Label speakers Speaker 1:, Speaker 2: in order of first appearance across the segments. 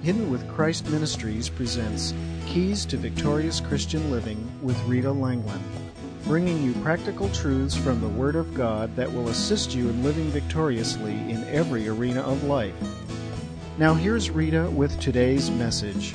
Speaker 1: Hidden with Christ Ministries presents Keys to Victorious Christian Living with Rita Langland, bringing you practical truths from the Word of God that will assist you in living victoriously in every arena of life. Now here's Rita with today's message.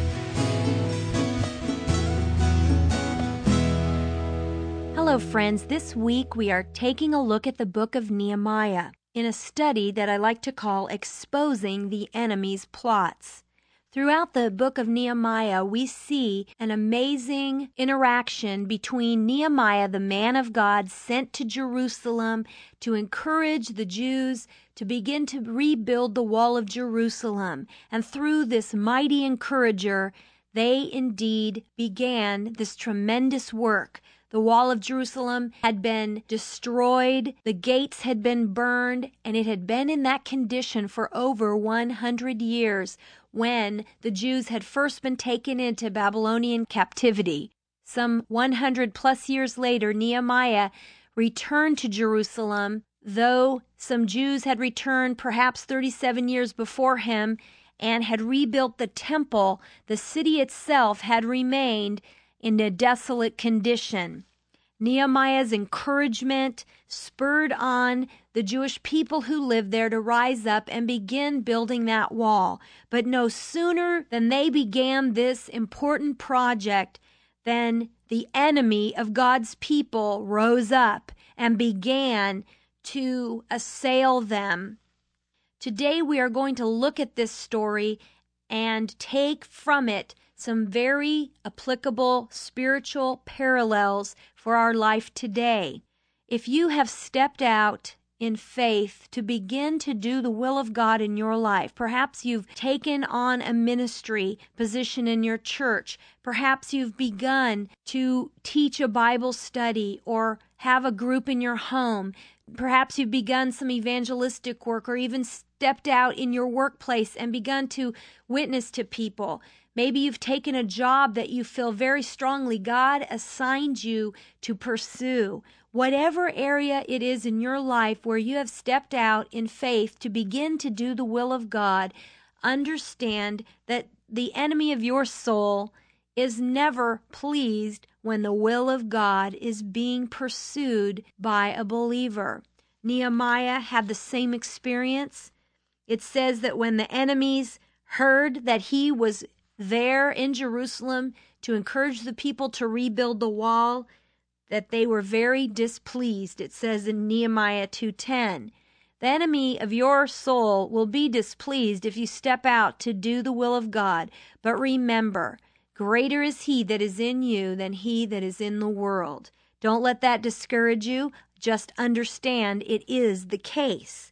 Speaker 2: Hello friends, this week we are taking a look at the book of Nehemiah in a study that I like to call Exposing the Enemy's Plots. Throughout the book of Nehemiah, we see an amazing interaction between Nehemiah, the man of God, sent to Jerusalem to encourage the Jews to begin to rebuild the wall of Jerusalem. And through this mighty encourager, they indeed began this tremendous work. The wall of Jerusalem had been destroyed, the gates had been burned, and it had been in that condition for over 100 years when the Jews had first been taken into Babylonian captivity. Some 100 plus years later, Nehemiah returned to Jerusalem, though some Jews had returned perhaps 37 years before him and had rebuilt the temple. The city itself had remained in a desolate condition. Nehemiah's encouragement spurred on the Jewish people who lived there to rise up and begin building that wall. But no sooner than they began this important project than the enemy of God's people rose up and began to assail them. Today we are going to look at this story and take from it some very applicable spiritual parallels for our life today. If you have stepped out in faith to begin to do the will of God in your life, perhaps you've taken on a ministry position in your church, perhaps you've begun to teach a Bible study or have a group in your home, perhaps you've begun some evangelistic work or even stepped out in your workplace and begun to witness to people. Maybe you've taken a job that you feel very strongly God assigned you to pursue. Whatever area it is in your life where you have stepped out in faith to begin to do the will of God, understand that the enemy of your soul is never pleased when the will of God is being pursued by a believer. Nehemiah had the same experience. It says that when the enemies heard that he was there in Jerusalem to encourage the people to rebuild the wall, that they were very displeased. It says in Nehemiah 2:10, the enemy of your soul will be displeased if you step out to do the will of God. But remember, greater is he that is in you than he that is in the world. Don't let that discourage you. Just understand it is the case.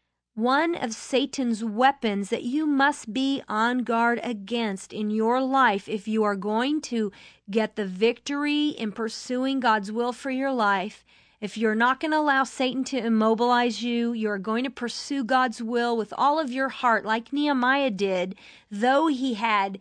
Speaker 2: One of Satan's weapons that you must be on guard against in your life if you are going to get the victory in pursuing God's will for your life, if you're not going to allow Satan to immobilize you, you're going to pursue God's will with all of your heart like Nehemiah did, though he had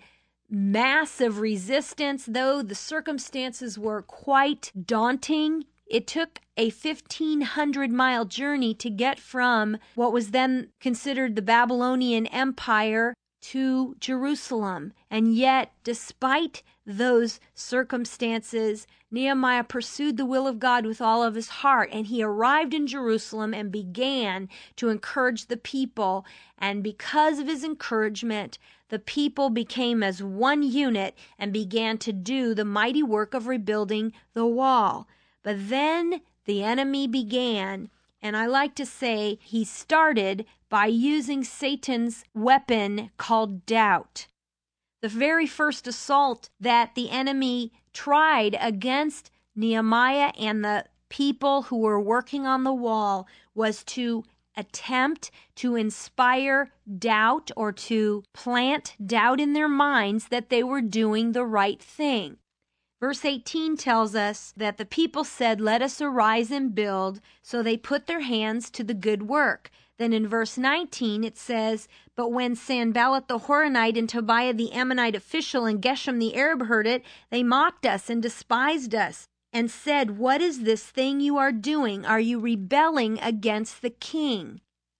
Speaker 2: massive resistance, though the circumstances were quite daunting. It took a 1,500-mile journey to get from what was then considered the Babylonian Empire to Jerusalem. And yet, despite those circumstances, Nehemiah pursued the will of God with all of his heart, and he arrived in Jerusalem and began to encourage the people. And because of his encouragement, the people became as one unit and began to do the mighty work of rebuilding the wall. But then the enemy began, and I like to say he started by using Satan's weapon called doubt. The very first assault that the enemy tried against Nehemiah and the people who were working on the wall was to attempt to inspire doubt or to plant doubt in their minds that they were doing the right thing. Verse 18 tells us that the people said, "Let us arise and build." So they put their hands to the good work. Then in verse 19 it says, "But when Sanballat the Horonite and Tobiah the Ammonite official and Geshem the Arab heard it, they mocked us and despised us and said, 'What is this thing you are doing? Are you rebelling against the king?'"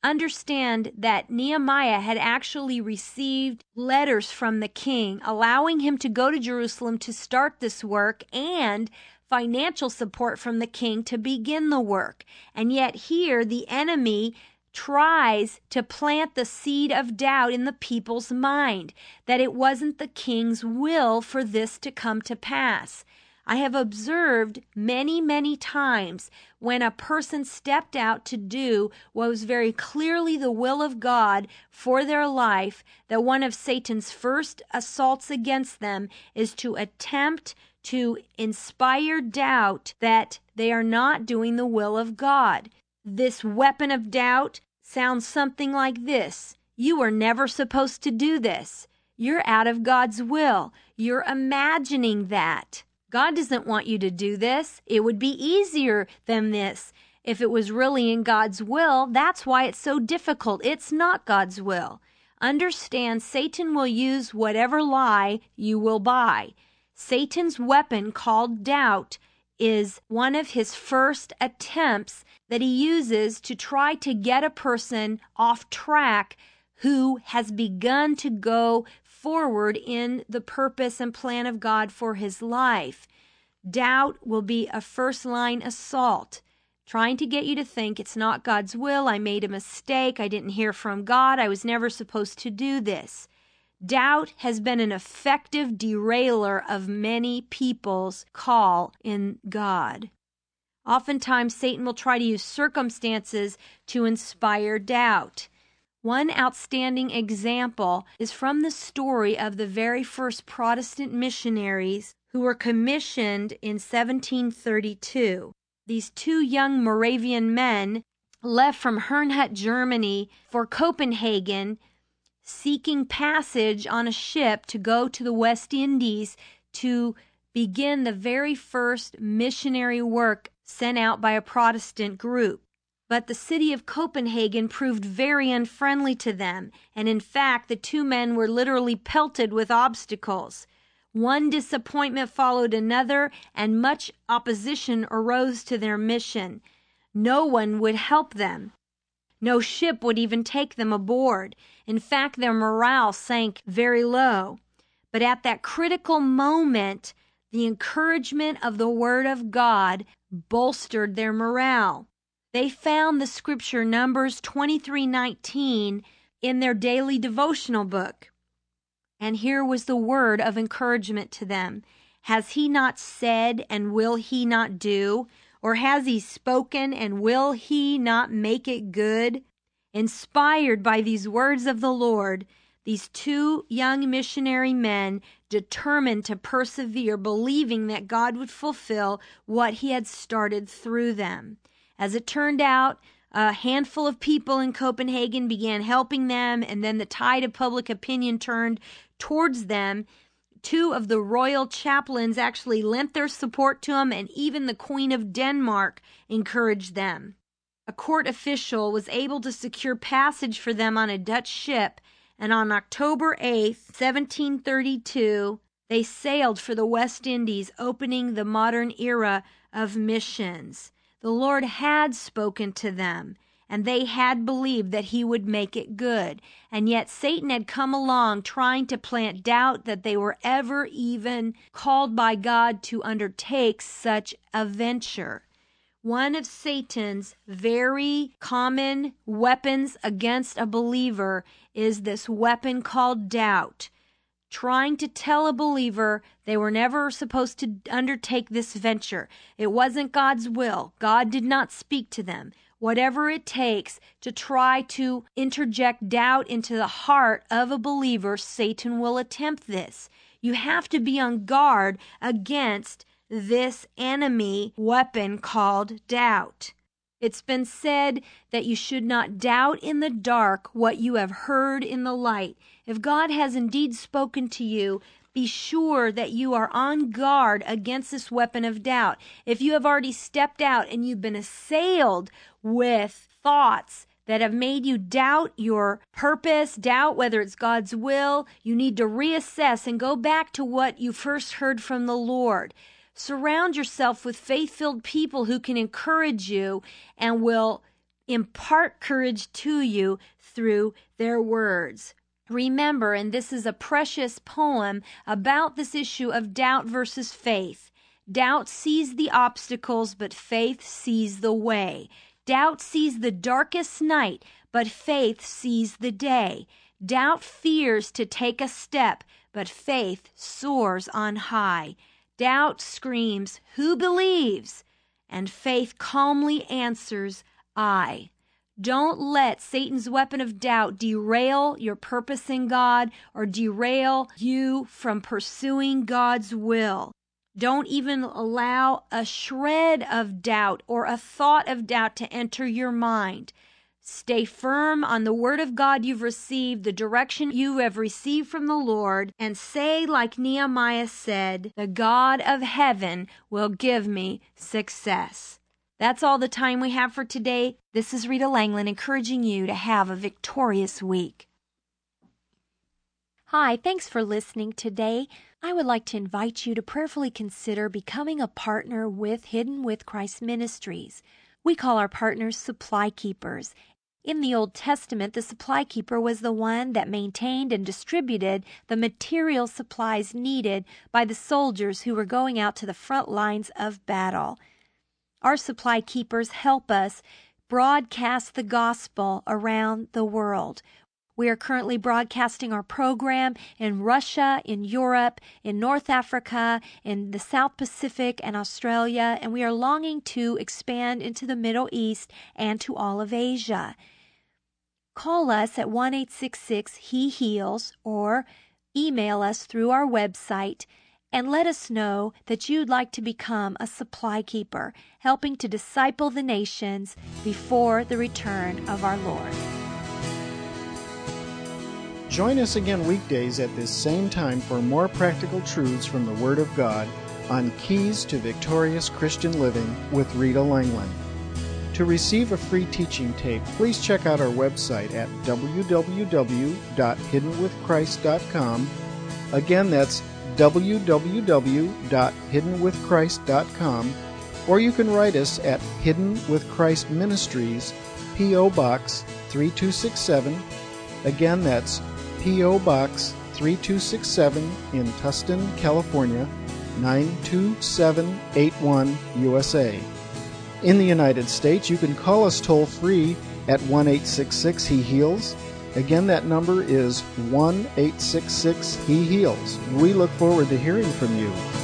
Speaker 2: Understand that Nehemiah had actually received letters from the king allowing him to go to Jerusalem to start this work and financial support from the king to begin the work. And yet here the enemy tries to plant the seed of doubt in the people's mind that it wasn't the king's will for this to come to pass. I have observed many, many times when a person stepped out to do what was very clearly the will of God for their life, that one of Satan's first assaults against them is to attempt to inspire doubt that they are not doing the will of God. This weapon of doubt sounds something like this: you were never supposed to do this. You're out of God's will. You're imagining that. God doesn't want you to do this. It would be easier than this if it was really in God's will. That's why it's so difficult. It's not God's will. Understand, Satan will use whatever lie you will buy. Satan's weapon called doubt is one of his first attempts that he uses to try to get a person off track who has begun to go forward in the purpose and plan of God for his life. Doubt will be a first-line assault, trying to get you to think it's not God's will, I made a mistake, I didn't hear from God, I was never supposed to do this. Doubt has been an effective derailer of many people's call in God. Oftentimes, Satan will try to use circumstances to inspire doubt. One outstanding example is from the story of the very first Protestant missionaries who were commissioned in 1732. These two young Moravian men left from Herrnhut, Germany for Copenhagen, seeking passage on a ship to go to the West Indies to begin the very first missionary work sent out by a Protestant group. But the city of Copenhagen proved very unfriendly to them, and in fact, the two men were literally pelted with obstacles. One disappointment followed another, and much opposition arose to their mission. No one would help them. No ship would even take them aboard. In fact, their morale sank very low. But at that critical moment, the encouragement of the Word of God bolstered their morale. They found the scripture Numbers 23:19 in their daily devotional book. And here was the word of encouragement to them. Has he not said, and will he not do? Or has he spoken, and will he not make it good? Inspired by these words of the Lord, these two young missionary men determined to persevere, believing that God would fulfill what he had started through them. As it turned out, a handful of people in Copenhagen began helping them, and then the tide of public opinion turned towards them. Two of the royal chaplains actually lent their support to them, and even the Queen of Denmark encouraged them. A court official was able to secure passage for them on a Dutch ship, and on October 8th, 1732, they sailed for the West Indies, opening the modern era of missions. The Lord had spoken to them, and they had believed that he would make it good. And yet Satan had come along trying to plant doubt that they were ever even called by God to undertake such a venture. One of Satan's very common weapons against a believer is this weapon called doubt. Trying to tell a believer they were never supposed to undertake this venture. It wasn't God's will. God did not speak to them. Whatever it takes to try to interject doubt into the heart of a believer, Satan will attempt this. You have to be on guard against this enemy weapon called doubt. It's been said that you should not doubt in the dark what you have heard in the light. If God has indeed spoken to you, be sure that you are on guard against this weapon of doubt. If you have already stepped out and you've been assailed with thoughts that have made you doubt your purpose, doubt whether it's God's will, you need to reassess and go back to what you first heard from the Lord. Surround yourself with faith-filled people who can encourage you and will impart courage to you through their words. Remember, and this is a precious poem about this issue of doubt versus faith. Doubt sees the obstacles, but faith sees the way. Doubt sees the darkest night, but faith sees the day. Doubt fears to take a step, but faith soars on high. Doubt screams, "Who believes?" And faith calmly answers, "I." Don't let Satan's weapon of doubt derail your purpose in God or derail you from pursuing God's will. Don't even allow a shred of doubt or a thought of doubt to enter your mind. Stay firm on the word of God you've received, the direction you have received from the Lord, and say like Nehemiah said, "The God of heaven will give me success." That's all the time we have for today. This is Rita Langland encouraging you to have a victorious week. Hi, thanks for listening today. I would like to invite you to prayerfully consider becoming a partner with Hidden with Christ Ministries. We call our partners supply keepers. In the Old Testament, the supply keeper was the one that maintained and distributed the material supplies needed by the soldiers who were going out to the front lines of battle. Our supply keepers help us broadcast the gospel around the world. We are currently broadcasting our program in Russia, in Europe, in North Africa, in the South Pacific and Australia, and we are longing to expand into the Middle East and to all of Asia. Call us at 1-866-HE-HEALS or email us through our website and let us know that you'd like to become a supply keeper, helping to disciple the nations before the return of our Lord.
Speaker 1: Join us again weekdays at this same time for more practical truths from the Word of God on Keys to Victorious Christian Living with Rita Langland. To receive a free teaching tape, please check out our website at www.hiddenwithchrist.com. Again, that's www.hiddenwithchrist.com, or you can write us at Hidden with Christ Ministries, P.O. Box 3267. Again, that's P.O. Box 3267 in Tustin, California, 92781, USA. In the United States, you can call us toll-free at 1-866-HE-HEALS. Again, that number is 1-866-HE-HEALS. We look forward to hearing from you.